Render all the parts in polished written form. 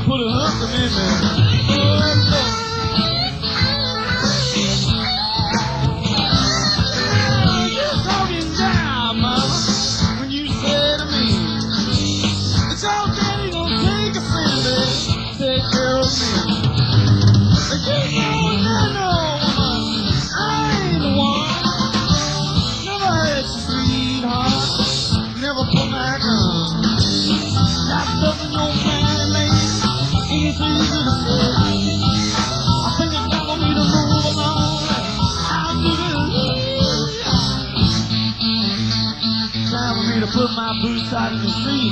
put a hooker in there. You're talking down, mama, when you say to me, it's all daddy gonna take a friend, take care of me. But you know, I ain't the one. Never had your sweetheart, never put my gun. Got nothing on my lady, ain't easy to say. I think it's time for me to move along. I'll do this. Time for me to put my boots out in the street.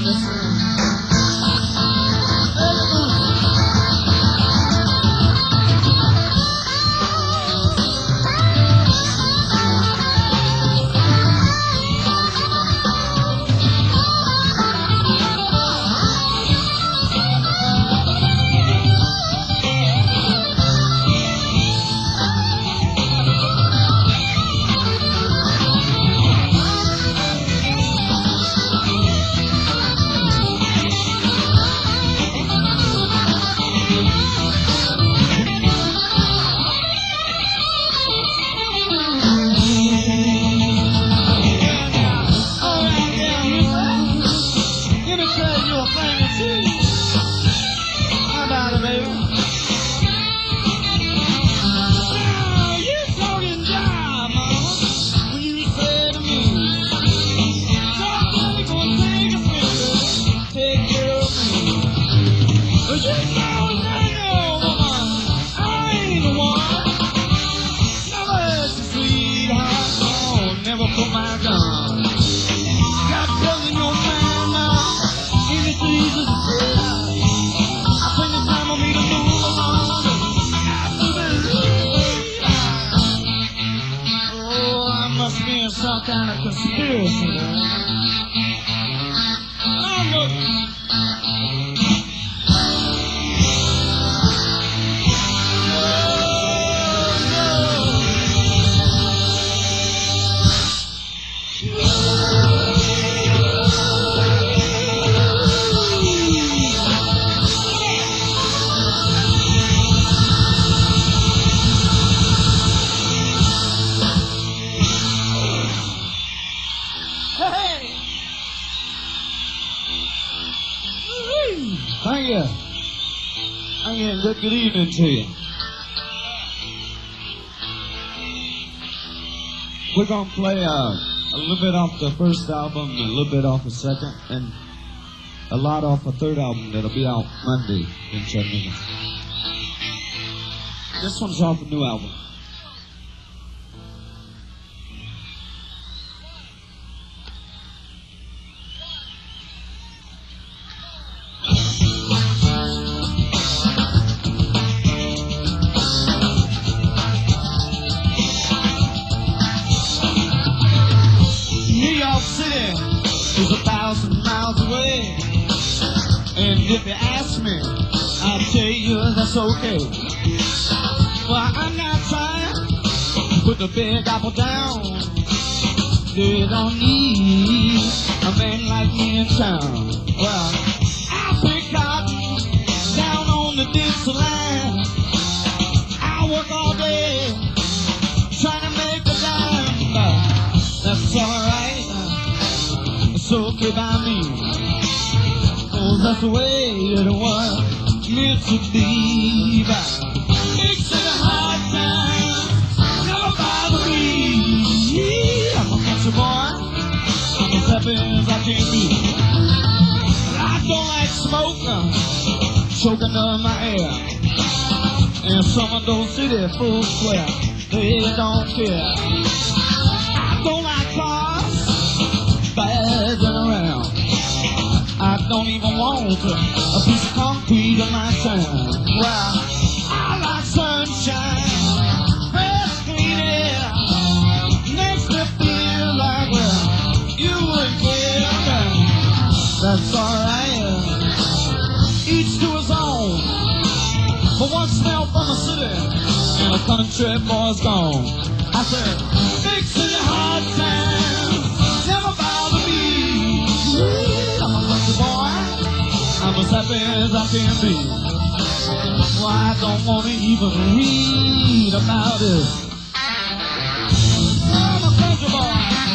Some kind of conspiracy. Thank you. Thank you. Good evening to you. We're going to play a little bit off the first album and a little bit off the second and a lot off the third album that'll be out Monday in Chattanooga. This one's off a new album. Is 1,000 miles away, and if you ask me, I'll tell you that's okay. Well, I'm not trying to put the big apple down. They don't need a man like me in town. Well, I pick cotton down on the ditch line. I work all day trying to make a dime. That's alright. It's okay by me, 'cause that's the way it was meant to be. But big city hard times never bother me. I'm a country boy, I'm as happy as I can be. I don't like smoke choking on my air, and some of those city fools swear they don't care. I don't like cars buzzing around. I don't even want a piece of concrete in my town. Well, I like sunshine, fresh clean air, makes me feel like, well, you wouldn't care. That's alright, each to his own. But one smell from the city and a country boy's gone. I said, big city hard times never bother me. I'm a lucky boy, I'm as happy as I can be. I don't want to even read about it. I'm a country boy.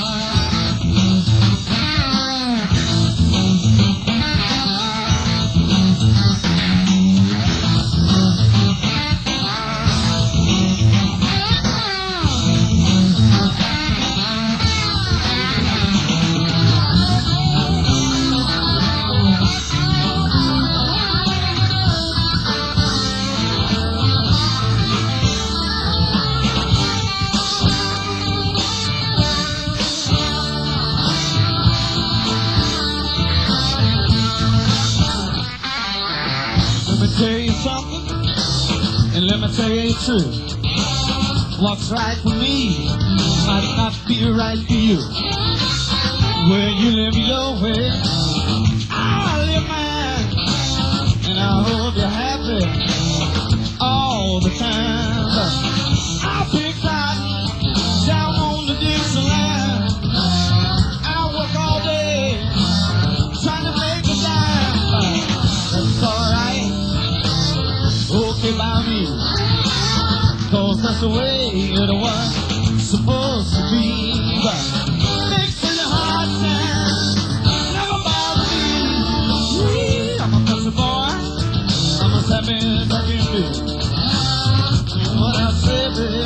Tell you something, and let me tell you the truth. What's right for me might not be right for you. Where you live your way, I live mine, and I hope you're happy all the time. I pick cotton down on the Dixieland. I work all day trying to make a dime. That's alright. Okay by me, 'cause that's the way it was supposed to be. But mixing the hard times never bother me. I'm a country boy, I'm as happy as I can be. What I say, baby,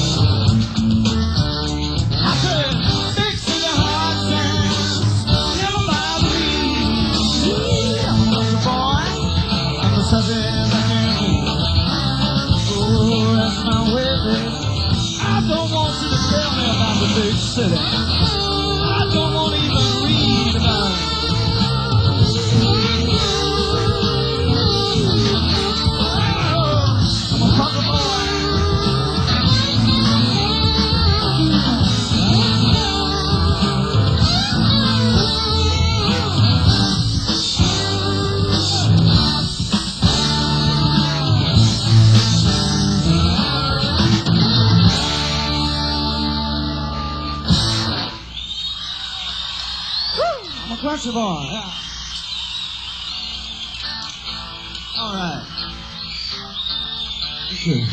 I said mixing the hard times never bother me. I'm a country boy, I'm as happy as I can be. Oh, that's my way, baby. I don't want you to tell me about the big city. I don't want to even read about it. Oh, I'm a country boy. Country boy, yeah. All right. Okay.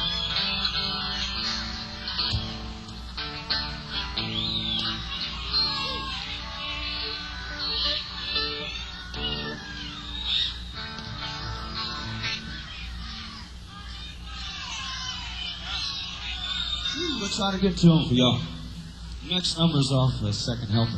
We'll try to get to them for y'all. Next number's off the Second Helper.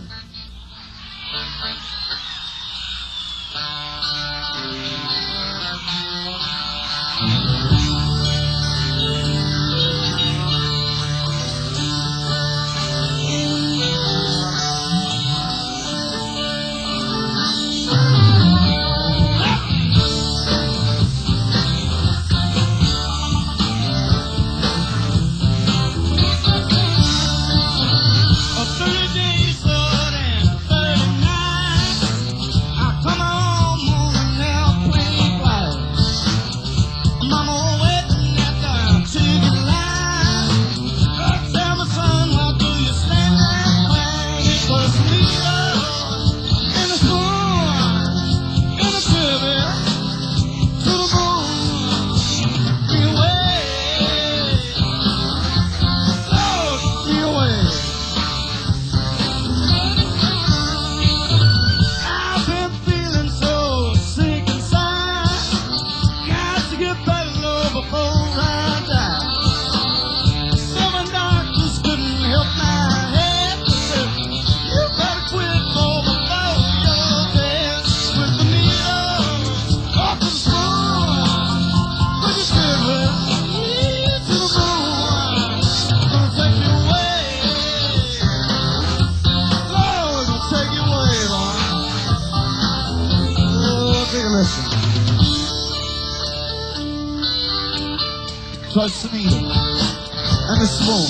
Trust me and the spoon.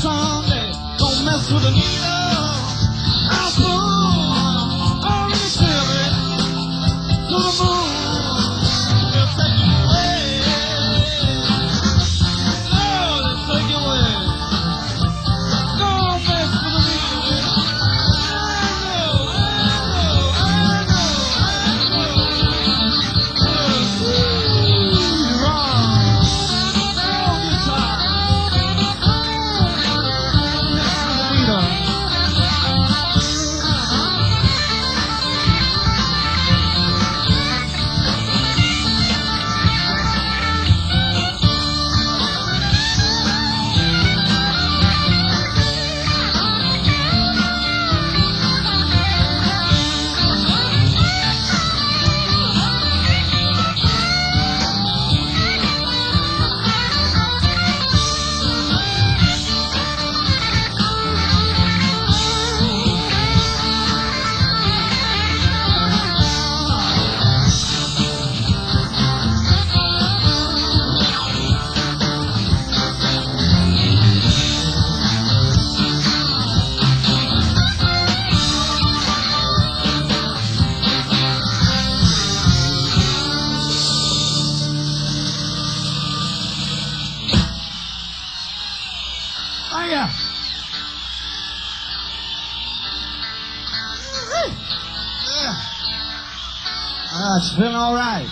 Sunday. Don't mess with the needle. I'll pull on the spirit to the moon. They'll take you away. Oh, they'll take you away. Don't mess with the needle. It's feeling all right.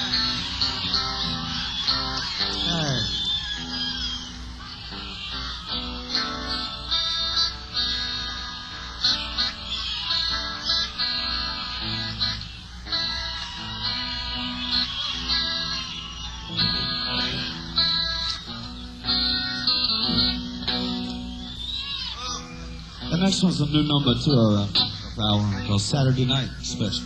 The next one's a new number to our album called Saturday Night Special.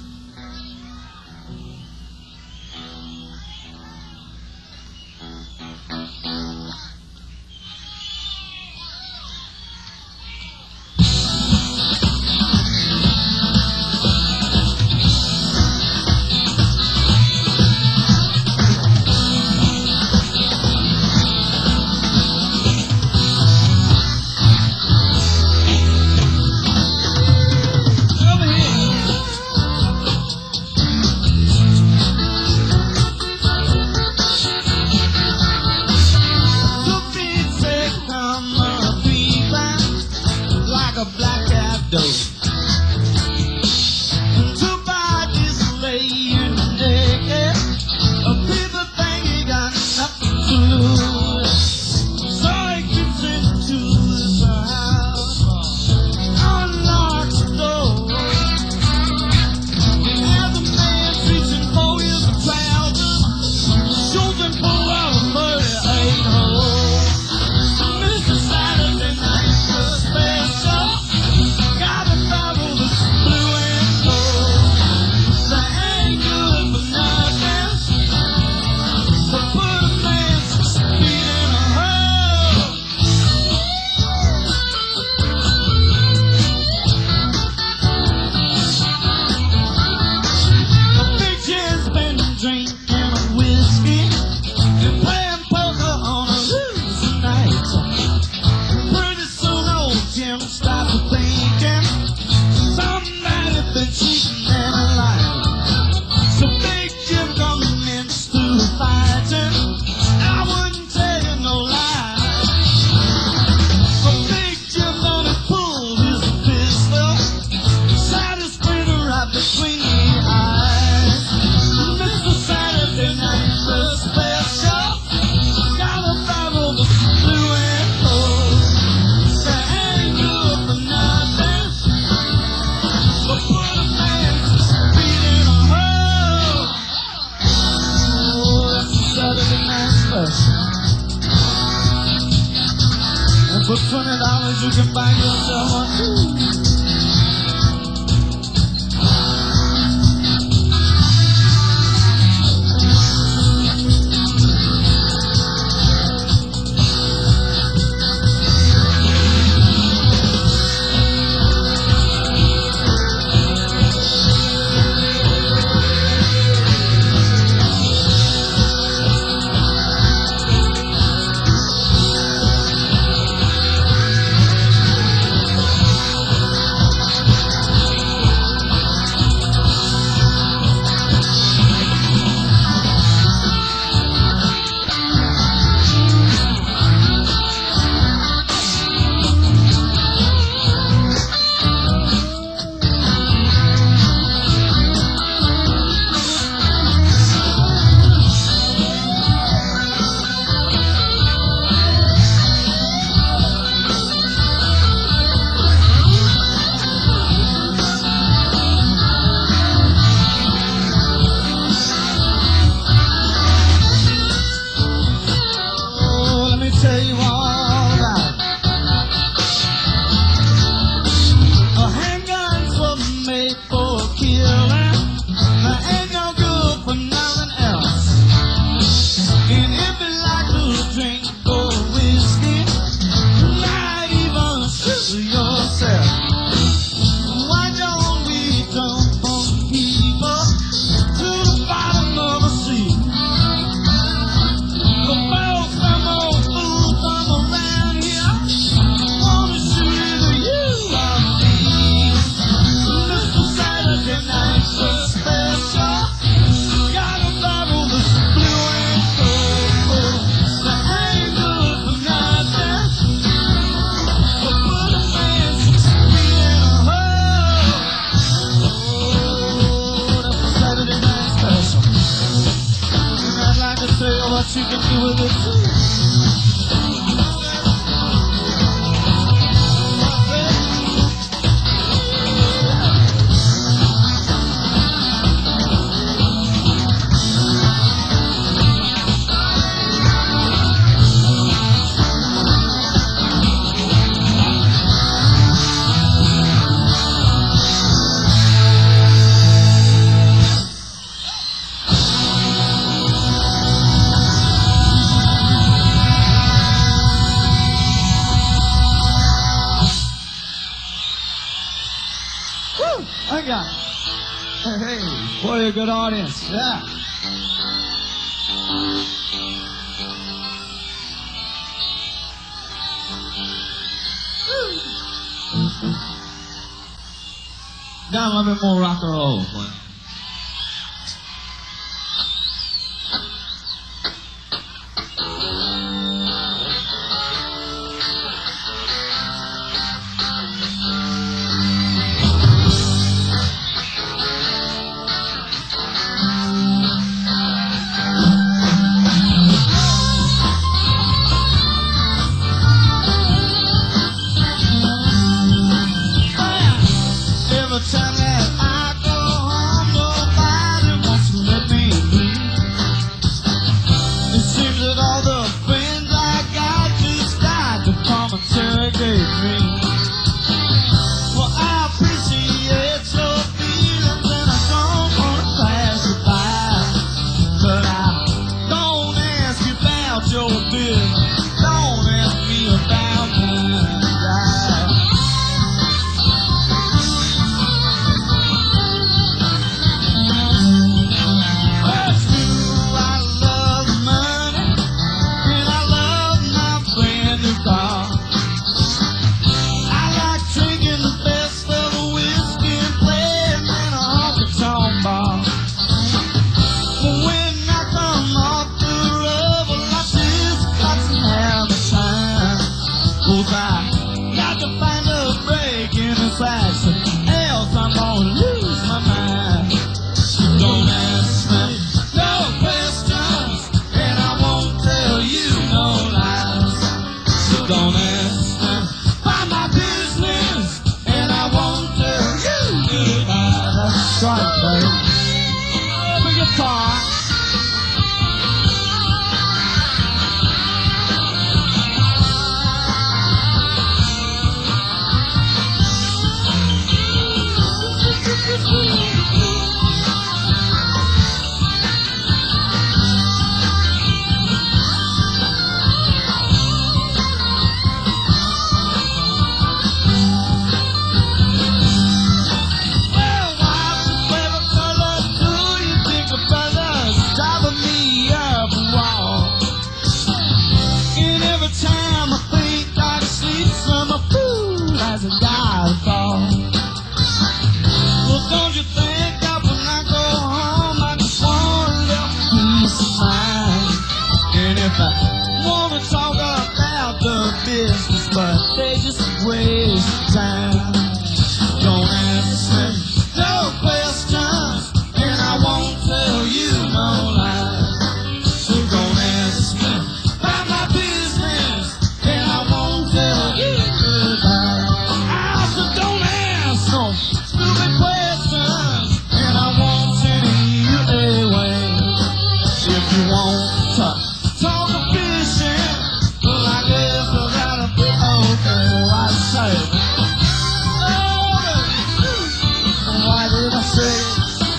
For $20 you can buy yourself one too. you can do with it too. I got it. Hey, boy, you're a good audience. Yeah. Got a little bit more rock and roll. Boy. Every time that I go home, nobody wants to let me be. It seems that all the friends I got just died to momentary dream. Well, I appreciate your feelings and I don't want to pass you by, but I don't ask you about your business. Don't ask me about mine. Got to find a break in this action, else I'm gonna lose my mind. So don't ask me no questions, and I won't tell you no lies. So don't ask me about my business, and I won't tell you goodbye. That's right, baby. Open guitar. Well, don't you think that when I go home, I just want a little peace of mind? And if I want to talk about the business, but they just waste time. Don't ask me no questions, and I won't tell you no lies. So don't ask me about my business, and I won't tell you goodbye. Don't ask no stupid questions, and I won't send you away. If you want to talk of fishing, well, I guess I gotta be okay. I say, oh, why did I say?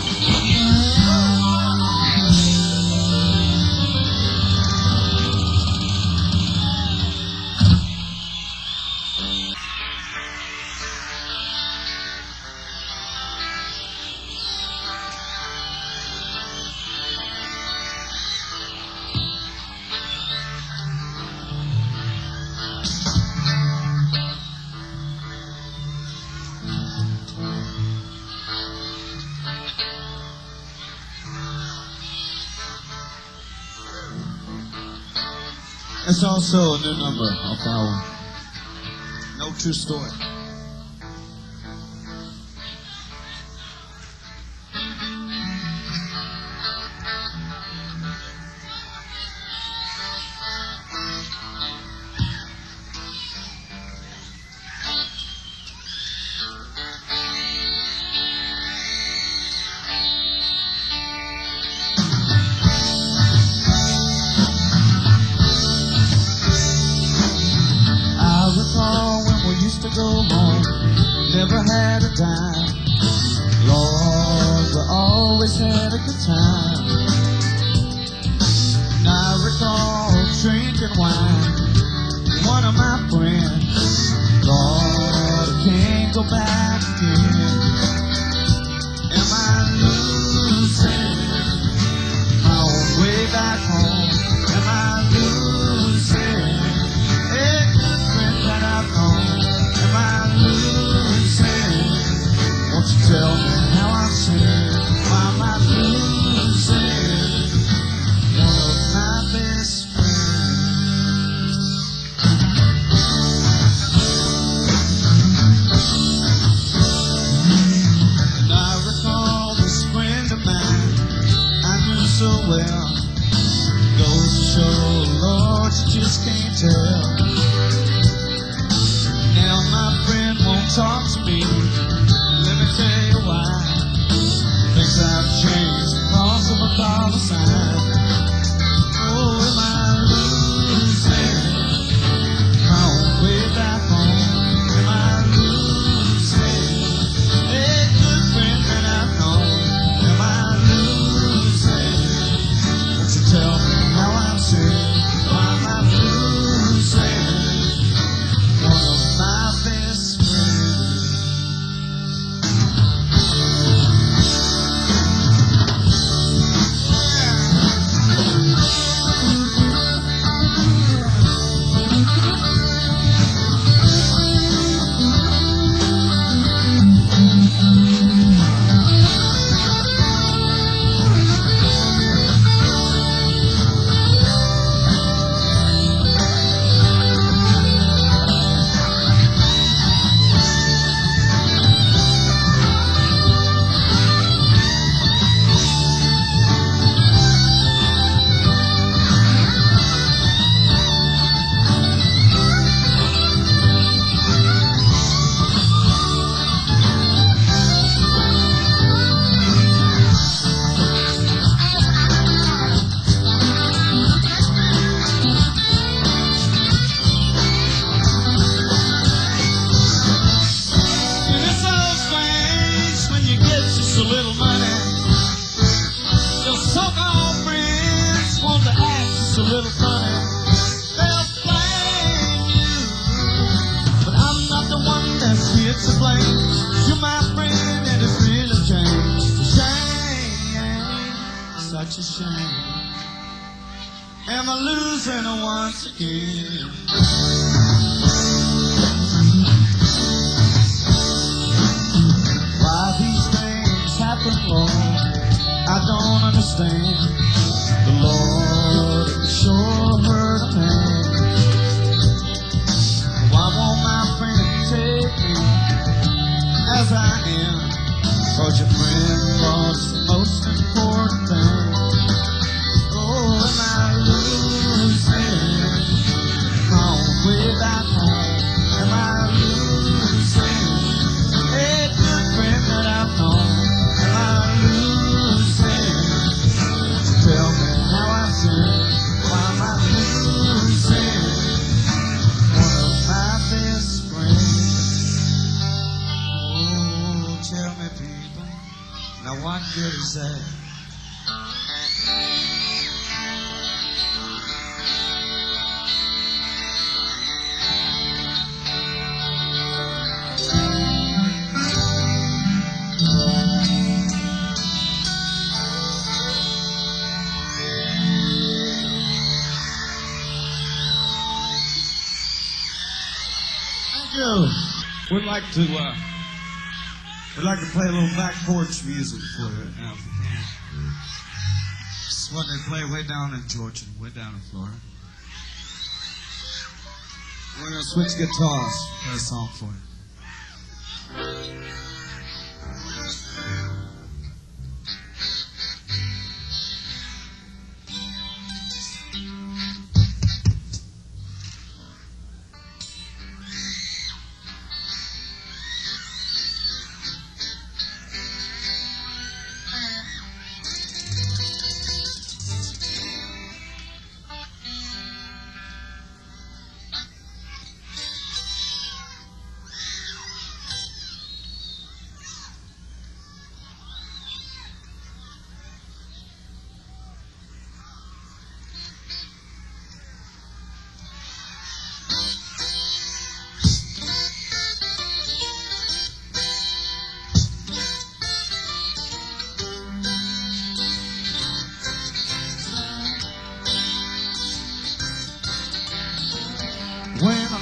It's also a new number off that one. No True Story. to go home, never had a dime. Lord, we always had a good time. And I recall drinking wine, one of my friends. Lord, I can't go back again. Am I losing my own way back home? Am I losing a good friend that I've known? Am I losing? Won't you tell me how I'm saying? Why am I losing one of my best friends? And I recall this friend of mine I knew so well. Goes to show, Lord, you just can't tell. Now my friend won't talk to me. Let me tell you why. Things have changed because of a dollar sign. Oh, am I losing my own way back home? Am I losing a good friend that I've known? Am I losing? Won't you tell me how I'm saying? Why am I losing one of my best friends? And it's so strange when you get just a little money. Your so-called friends want to act just a little funny. They'll blame you, but I'm not the one that's here to blame. You're my friend and it's really changed. Shame, such a shame. Am I losing her once again? Why these things happen, Lord, I don't understand. The Lord sure hurt a man. Why won't my friend take me as I am? 'Cause your friend was the most important thing. Oh, am I losing my own way back home? Am I losing a good friend that I've known? Am I losing? Tell me how I'm doing. Why am I losing one of my best friends? Oh, tell me, people. Now, what good is that? We'd like to play a little back porch music for you now. This is what they play way down in Georgia, way down in Florida. We're gonna switch guitars. Play a song for you.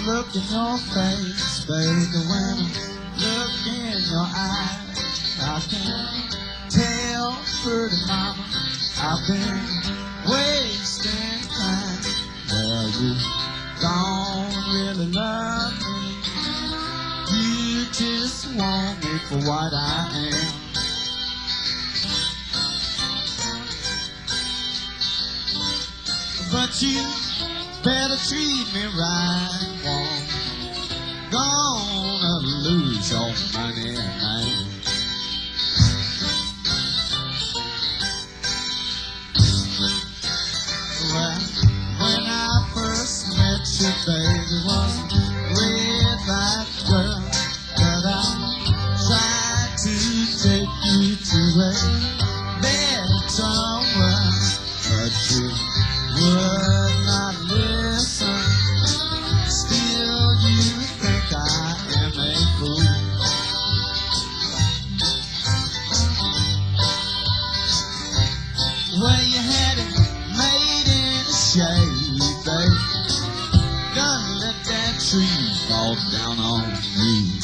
look in your face, baby, when I look in your eyes, I can tell, pretty mama, I've been wasting time. Well, you don't really love me. You just want me for what I am. But you better treat me right, won't gonna lose your money, man. Well, when I first met you, baby, was with that girl that I tried to take you to a better world, but you would not listen. Still, you think I am a fool. Well, you had it made in the shade, babe. Gonna let that tree fall down on you.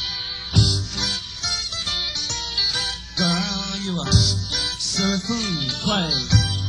Girl, you a silly fool, play.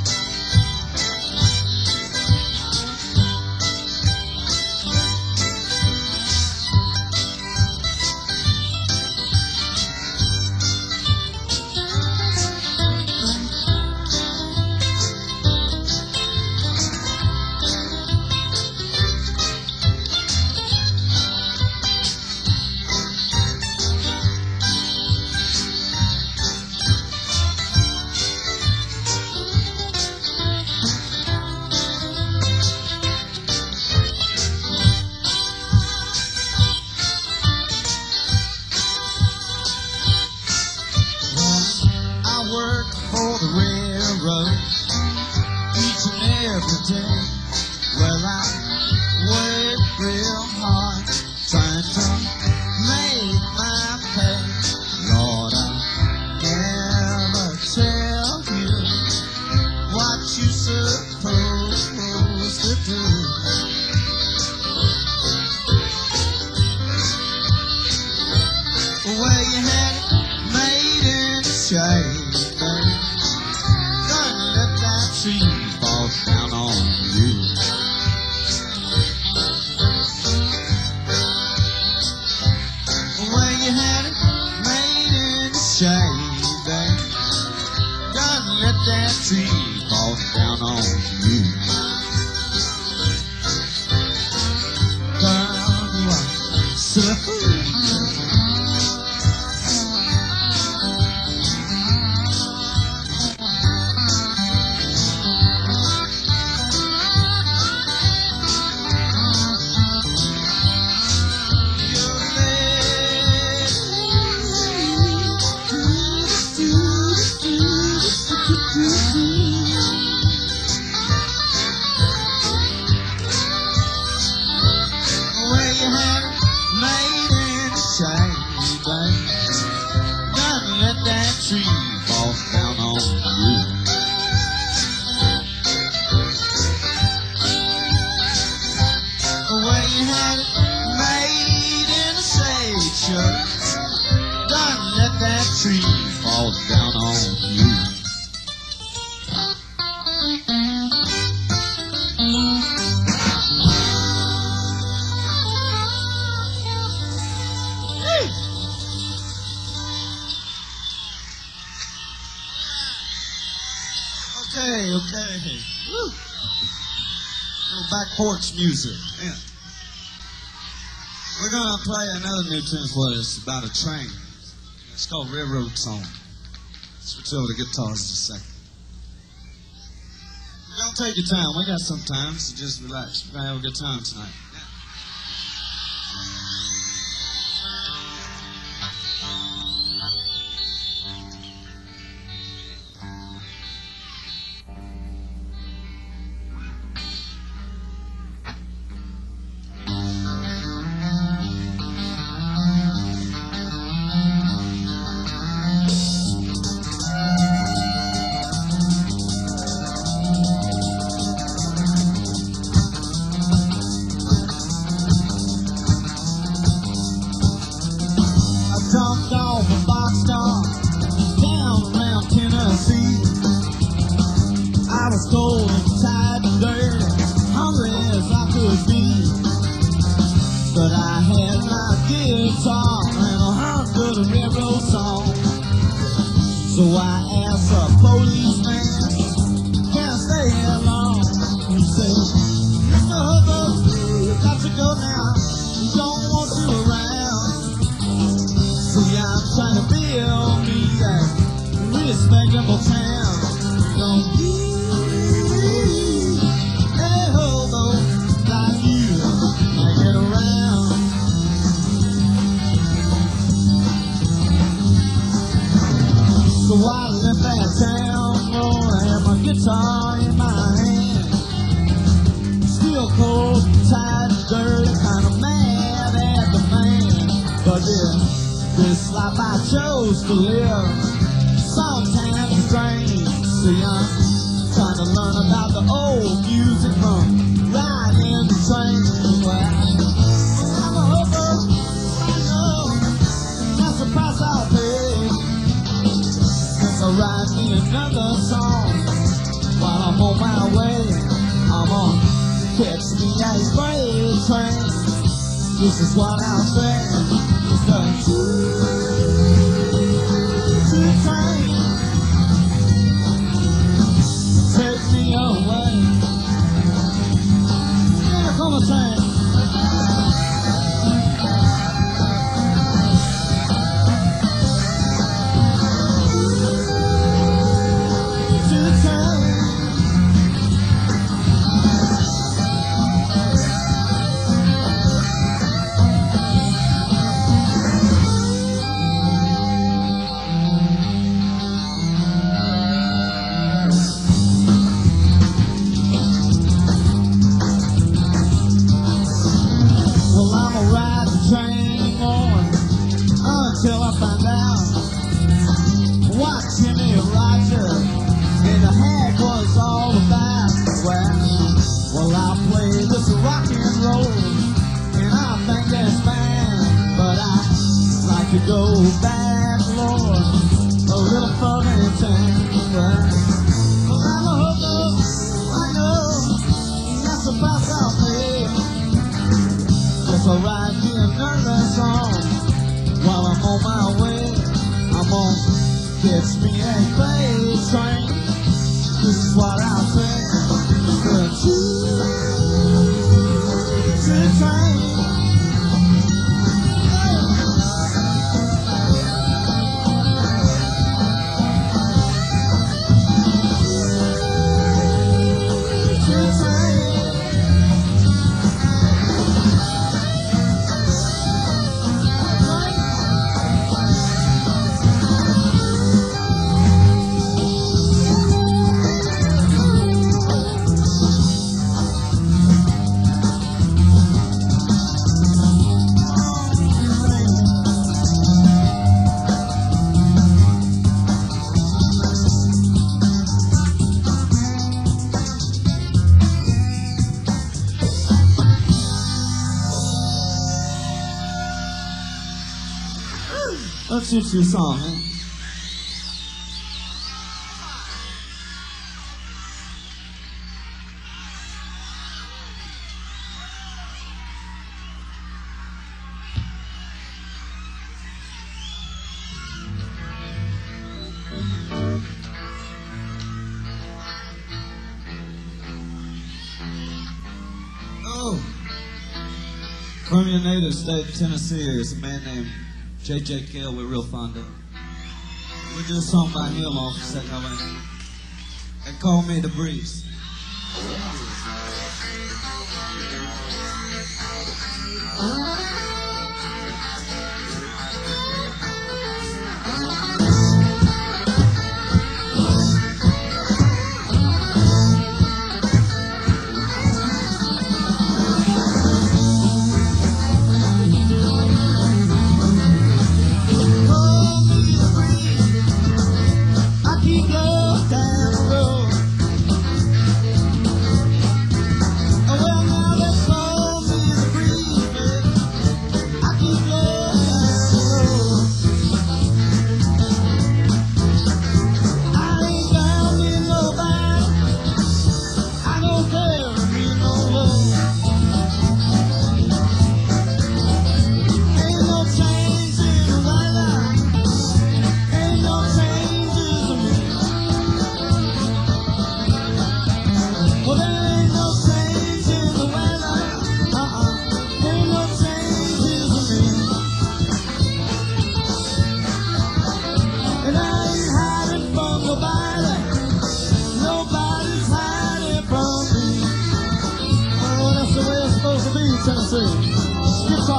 For the railroad each and every day. Well, I work real hard trying to make my pay. Lord, I never tell you what you supposed to do. Well, you had it made in the shade, baby. Falls down on you. Well, you had it made in the shade, babe. Gotta let that tree fall down on you. Girl, you are silly fool. Well, you had it made in the shade, babe. Gotta let that tree fall down on you. Well, you had it made in the shade, sure. Gotta let that tree fall down on you. Okay. Woo. Little back porch music. Yeah. We're gonna play another new tune for you. It's about a train. It's called Railroad Song. Switch over to guitars in a second. Don't take your time. We got some time, so just relax. We're gonna have a good time tonight. guitar and 100 railroad songs. So I asked a policeman, can I stay here long? He said, Mr. Hooker, you got to go now. We don't want you around. See, I'm trying to build me a respectable town. Don't need a hobo like you hanging around. So I left that town, Lord, I had my guitar in my hand. Still cold, tired, dirty, kind of mad at the man. But this life I chose to live, sometimes strange. See, I'm trying to learn about the old music from riding the train. Well, I'm a hooker, I know, that's the price I'll pay. So write me another song while I'm on my way. I'm on catch me a freight train. This is what I'll say. It's the choo-choo train. Take me away. Here come a train. Until I find out what Jimmy Roger and the Hag was all about. Well, I'll play this rock and roll, and I think that's fine. But I'd like to go back, Lord, a little further in time. Well, I'm a hooker, I know, that's the price I'll pay. Guess I'll write me another song while I'm on my way. I'm on catch me a freight train. This is what I'll say. The choo-choo train. Let's shoot you a song, man. Oh, from your native state of Tennessee is a man named J.J. Cale we're real fond of. We do a song by him off the second album. They call me the Breeze.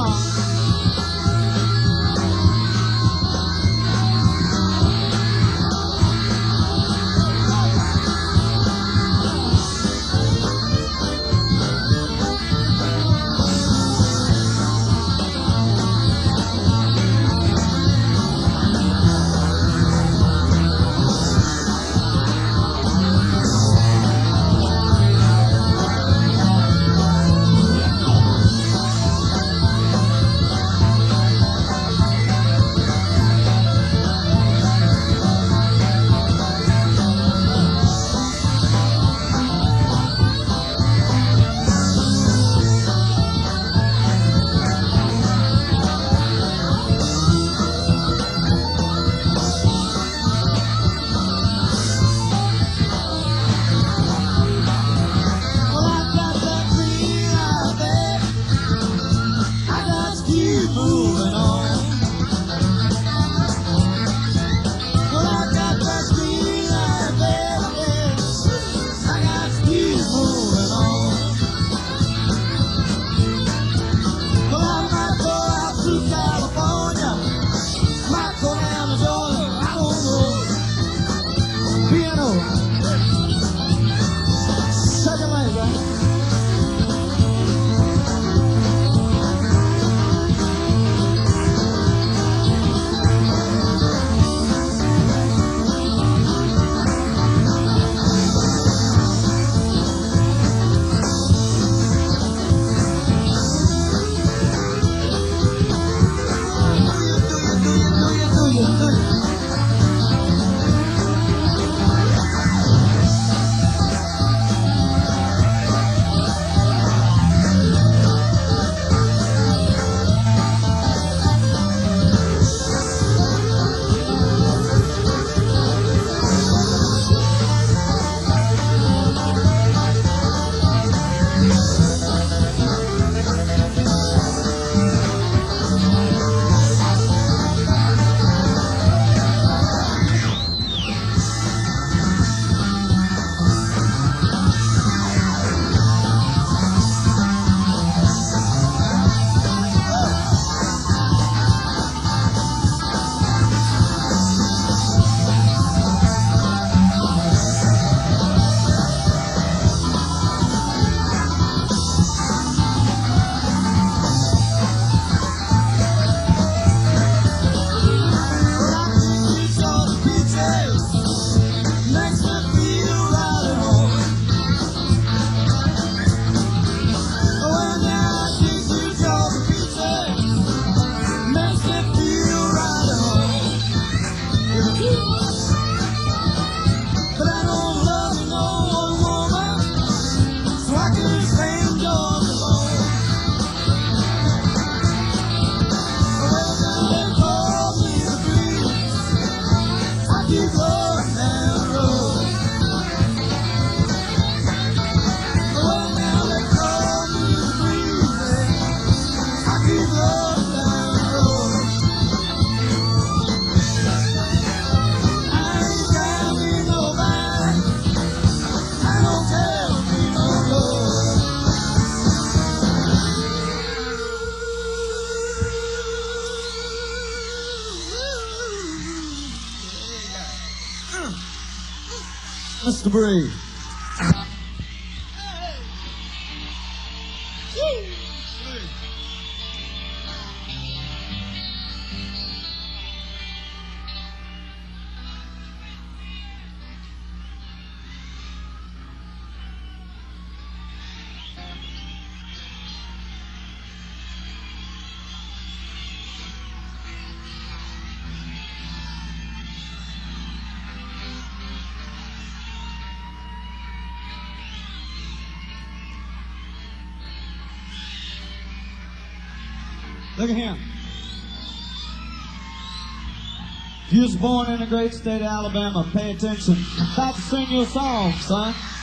Mr. Bree. Look at him. You was born in the great state of Alabama. Pay attention. About to sing you a song, son.